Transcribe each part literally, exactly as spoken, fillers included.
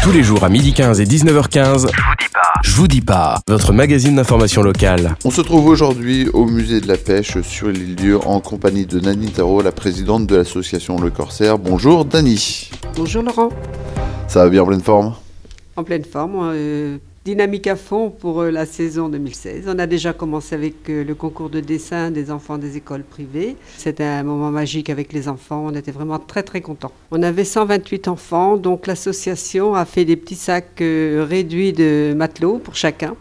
Tous les jours à midi quinze et dix-neuf heures quinze, je vous dis pas. Je vous dis pas, votre magazine d'information locale. On se trouve aujourd'hui au musée de la pêche sur l'île Dieu en compagnie de Dany Tarot, la présidente de l'association Le Corsaire. Bonjour Dany. Bonjour Laurent. Ça va bien en pleine forme? En pleine forme, euh, dynamique à fond pour euh, la saison deux mille seize. On a déjà commencé avec euh, le concours de dessin des enfants des écoles privées. C'était un moment magique avec les enfants, on était vraiment très très contents. On avait cent vingt-huit enfants, donc l'association a fait des petits sacs euh, réduits de matelots pour chacun.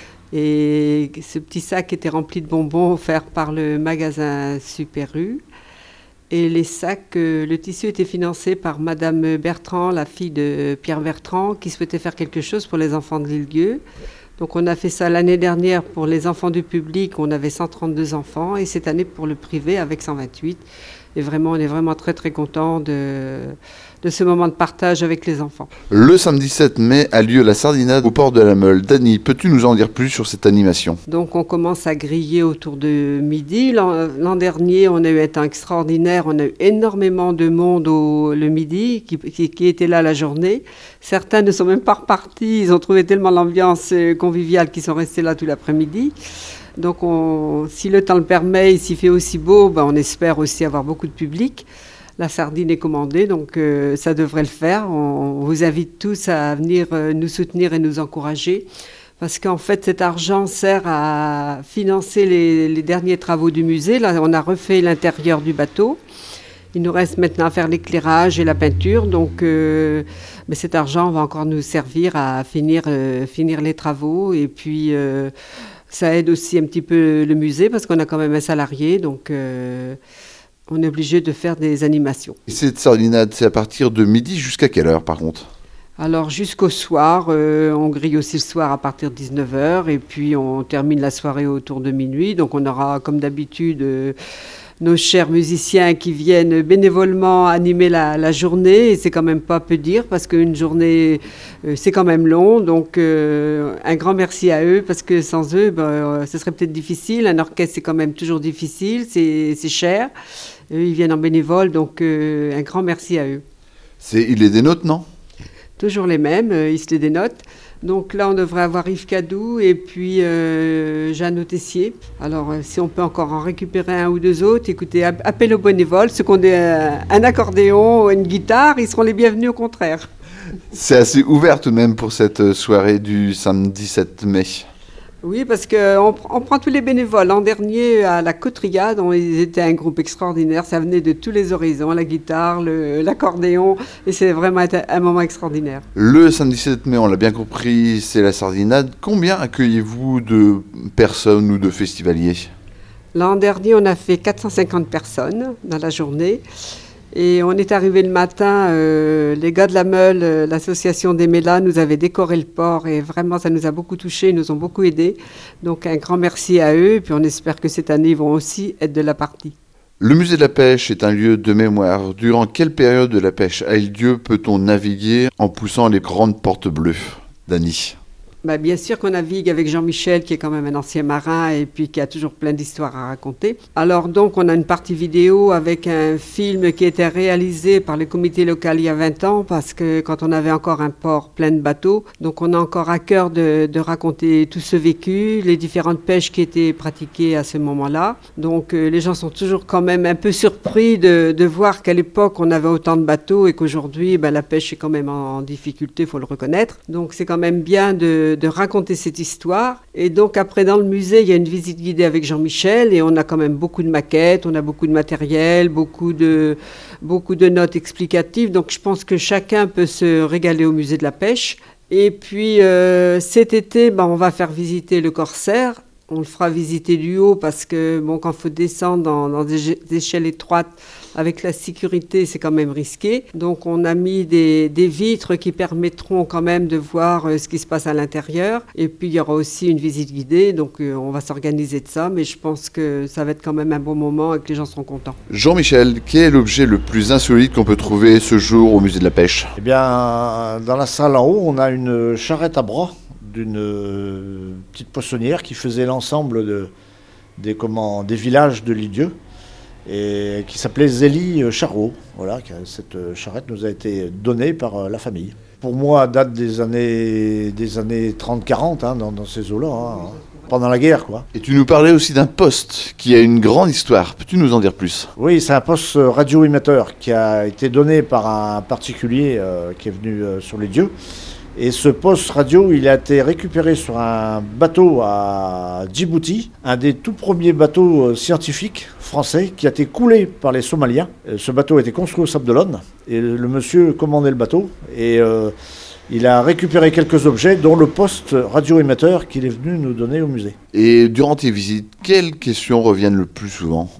Et ce petit sac était rempli de bonbons offerts par le magasin Super U. Et les sacs, euh, le tissu était financé par Madame Bertrand, la fille de Pierre Bertrand, qui souhaitait faire quelque chose pour les enfants de l'île-Dieu. Donc on a fait ça l'année dernière pour les enfants du public, on avait cent trente-deux enfants, et cette année pour le privé avec cent vingt-huit. Et vraiment, on est vraiment très très contents de, de ce moment de partage avec les enfants. Le samedi sept mai a lieu la sardinade au port de la Meule. Dany, peux-tu nous en dire plus sur cette animation? Donc on commence à griller autour de midi. L'an, l'an dernier, on a eu un temps extraordinaire. On a eu énormément de monde au, le midi qui, qui, qui était là la journée. Certains ne sont même pas repartis. Ils ont trouvé tellement l'ambiance conviviale qu'ils sont restés là tout l'après-midi. Donc on, si le temps le permet, s'il fait aussi beau, ben on espère aussi avoir beaucoup de public. La sardine est commandée, donc euh, ça devrait le faire. On, on vous invite tous à venir euh, nous soutenir et nous encourager. Parce qu'en fait, cet argent sert à financer les, les derniers travaux du musée. Là, on a refait l'intérieur du bateau. Il nous reste maintenant à faire l'éclairage et la peinture. Donc euh, mais cet argent va encore nous servir à finir, euh, finir les travaux. Et puis... Euh, Ça aide aussi un petit peu le musée parce qu'on a quand même un salarié, donc euh, on est obligé de faire des animations. Et cette sardinade, c'est à partir de midi jusqu'à quelle heure par contre? Alors jusqu'au soir, euh, on grille aussi le soir à partir de dix-neuf heures et puis on termine la soirée autour de minuit. Donc on aura comme d'habitude euh, nos chers musiciens qui viennent bénévolement animer la, la journée. Et c'est quand même pas peu dire parce qu'une journée, euh, c'est quand même long. Donc euh, un grand merci à eux parce que sans eux, ben, euh, ce serait peut-être difficile. Un orchestre, c'est quand même toujours difficile, c'est, c'est cher. Eux, ils viennent en bénévole, donc euh, un grand merci à eux. C'est, il est des notes, non? Toujours les mêmes, euh, ils se les dénotent. Donc là, on devrait avoir Yves Cadou et puis euh, Jeanne Tessier. Alors, euh, si on peut encore en récupérer un ou deux autres, écoutez, appel aux bénévoles. Ceux qui ont des, euh, un accordéon ou une guitare, ils seront les bienvenus au contraire. C'est assez ouvert tout de même pour cette soirée du samedi sept mai. Oui, parce qu'on on prend tous les bénévoles. L'an dernier, à la Cotriade, on, ils étaient un groupe extraordinaire. Ça venait de tous les horizons, la guitare, le, l'accordéon. Et c'est vraiment un, un moment extraordinaire. Le samedi sept mai, on l'a bien compris, c'est la sardinade. Combien accueillez-vous de personnes ou de festivaliers? L'an dernier, on a fait quatre cent cinquante personnes dans la journée. Et on est arrivé le matin, euh, les gars de la Meule, euh, l'association des Mélas, nous avaient décoré le port et vraiment ça nous a beaucoup touchés, ils nous ont beaucoup aidés. Donc un grand merci à eux et puis on espère que cette année ils vont aussi être de la partie. Le musée de la pêche est un lieu de mémoire. Durant quelle période de la pêche à l'île-Dieu peut-on naviguer en poussant les grandes portes bleues? Dany. Bah, bien sûr qu'on navigue avec Jean-Michel, qui est quand même un ancien marin et puis qui a toujours plein d'histoires à raconter. Alors donc, on a une partie vidéo avec un film qui a été réalisé par le comité local il y a vingt ans, parce que quand on avait encore un port plein de bateaux, donc on a encore à cœur de, de raconter tout ce vécu, les différentes pêches qui étaient pratiquées à ce moment-là. Donc euh, les gens sont toujours quand même un peu surpris de, de voir qu'à l'époque, on avait autant de bateaux et qu'aujourd'hui, ben, la pêche est quand même en, en difficulté, il faut le reconnaître. Donc c'est quand même bien de de raconter cette histoire. Et donc après dans le musée, il y a une visite guidée avec Jean-Michel et on a quand même beaucoup de maquettes, on a beaucoup de matériel, beaucoup de, beaucoup de notes explicatives. Donc je pense que chacun peut se régaler au musée de la pêche. Et puis euh, cet été, ben, on va faire visiter le Corsaire. On le fera visiter du haut parce que bon, quand il faut descendre dans, dans des échelles étroites, avec la sécurité, c'est quand même risqué. Donc on a mis des, des vitres qui permettront quand même de voir euh, ce qui se passe à l'intérieur. Et puis il y aura aussi une visite guidée, donc euh, on va s'organiser de ça. Mais je pense que ça va être quand même un bon moment et que les gens seront contents. Jean-Michel, quel est l'objet le plus insolite qu'on peut trouver ce jour au musée de la pêche? Eh bien, dans la salle en haut, on a une charrette à bras d'une petite poissonnière qui faisait l'ensemble de, des, comment, des villages de l'Île-Dieu et qui s'appelait Zélie Charot. Voilà, cette charrette nous a été donnée par la famille. pour moi, date des années, des années trente quarante, hein, dans, dans ces eaux-là, hein, pendant la guerre, quoi. Et tu nous parlais aussi d'un poste qui a une grande histoire. Peux-tu nous en dire plus? Oui, c'est un poste radio-émetteur qui a été donné par un particulier euh, qui est venu euh, sur les dieux. Et ce poste radio, il a été récupéré sur un bateau à Djibouti, un des tout premiers bateaux scientifiques français qui a été coulé par les Somaliens. Ce bateau a été construit au Sable d'Olonne et le monsieur commandait le bateau et euh, il a récupéré quelques objets, dont le poste radio-émetteur qu'il est venu nous donner au musée. Et durant tes visites, quelles questions reviennent le plus souvent?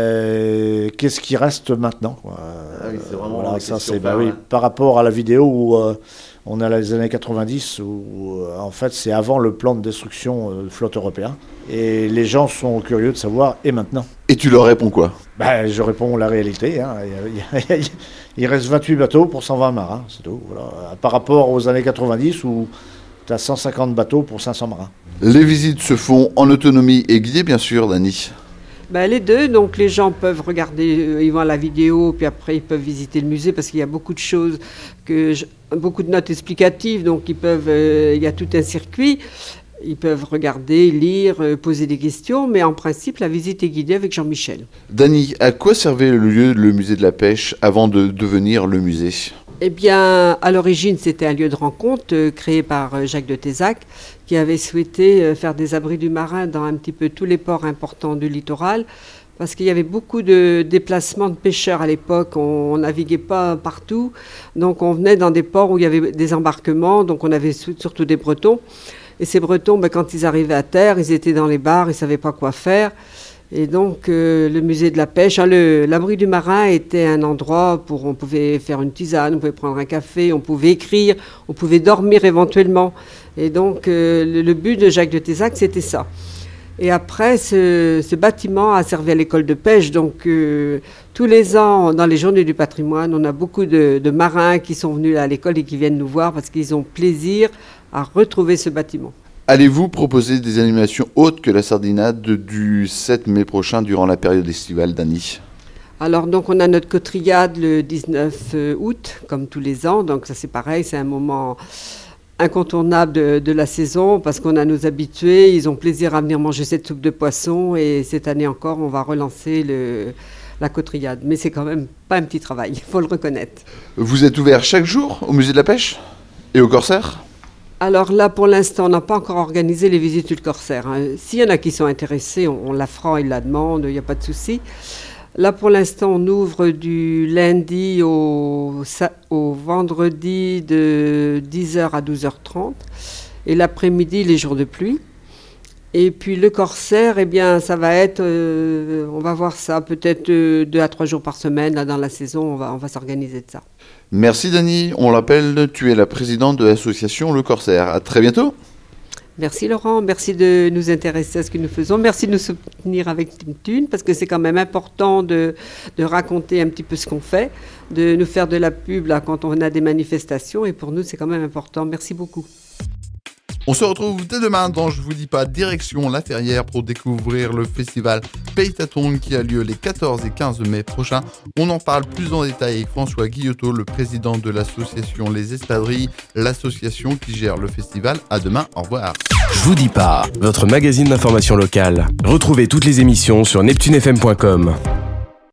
Ben, qu'est-ce qui reste maintenant, quoi? Ah oui, c'est vraiment voilà, la ça, question c'est, ben, par, oui, hein. par rapport à la vidéo où euh, on a les années quatre-vingt-dix, où euh, en fait c'est avant le plan de destruction euh, de flotte européen. Et les gens sont curieux de savoir, et maintenant? Et tu leur réponds quoi? Ben, je réponds la réalité. Hein. Il, y a, il reste vingt-huit bateaux pour cent vingt marins, c'est tout. Voilà. Par rapport aux années quatre-vingt-dix où tu as cent cinquante bateaux pour cinq cents marins. Les visites se font en autonomie et guidées, bien sûr, Dani. Ben, les deux, donc les gens peuvent regarder, euh, ils vont à la vidéo, puis après ils peuvent visiter le musée parce qu'il y a beaucoup de choses, que je, beaucoup de notes explicatives, donc ils peuvent, euh, il y a tout un circuit. Ils peuvent regarder, lire, euh, poser des questions, mais en principe, la visite est guidée avec Jean-Michel. Dani, à quoi servait le lieu, le musée de la pêche, avant de devenir le musée? Eh bien, à l'origine, c'était un lieu de rencontre euh, créé par euh, Jacques de Tézac, qui avait souhaité euh, faire des abris du marin dans un petit peu tous les ports importants du littoral, parce qu'il y avait beaucoup de déplacements de pêcheurs à l'époque. On ne naviguait pas partout, donc on venait dans des ports où il y avait des embarquements, donc on avait surtout des Bretons. Et ces Bretons, ben, quand ils arrivaient à terre, ils étaient dans les bars, ils ne savaient pas quoi faire. Et donc, euh, le musée de la pêche, hein, le, l'abri du marin était un endroit où on pouvait faire une tisane, on pouvait prendre un café, on pouvait écrire, on pouvait dormir éventuellement. Et donc, euh, le, le but de Jacques de Tézac, c'était ça. Et après, ce, ce bâtiment a servi à l'école de pêche. Donc, euh, tous les ans, dans les journées du patrimoine, on a beaucoup de, de marins qui sont venus à l'école et qui viennent nous voir parce qu'ils ont plaisir à retrouver ce bâtiment. Allez-vous proposer des animations autres que la sardinade du sept mai prochain durant la période estivale, Dani? Alors, donc, on a notre cotriade le dix-neuf août, comme tous les ans. Donc, ça, c'est pareil, c'est un moment incontournable de, de la saison parce qu'on a nos habitués, ils ont plaisir à venir manger cette soupe de poisson et cette année encore, on va relancer le, la cotriade. Mais c'est quand même pas un petit travail, il faut le reconnaître. Vous êtes ouvert chaque jour au musée de la pêche et au Corsaire? Alors là, pour l'instant, on n'a pas encore organisé les visites du Corsaire. Hein. S'il y en a qui sont intéressés, on, on la fera, ils la demandent, il n'y a pas de souci. Là, pour l'instant, on ouvre du lundi au, au vendredi de dix heures à douze heures trente et l'après-midi, les jours de pluie. Et puis le Corsaire, eh bien, ça va être, euh, on va voir ça, peut-être euh, deux à trois jours par semaine, là, dans la saison, on va, on va s'organiser de ça. Merci Dani, on l'appelle, tu es la présidente de l'association Le Corsaire. À très bientôt. Merci Laurent, merci de nous intéresser à ce que nous faisons, merci de nous soutenir avec Team Thune, parce que c'est quand même important de, de raconter un petit peu ce qu'on fait, de nous faire de la pub là, quand on a des manifestations, et pour nous c'est quand même important. Merci beaucoup. On se retrouve dès demain dans Je vous dis pas, direction La Ferrière pour découvrir le festival Peytaton qui a lieu les quatorze et quinze mai prochains. On en parle plus en détail avec François Guillotot, le président de l'association Les Espadrilles, l'association qui gère le festival. À demain, au revoir. Je vous dis pas, votre magazine d'information locale. Retrouvez toutes les émissions sur neptune f m point com.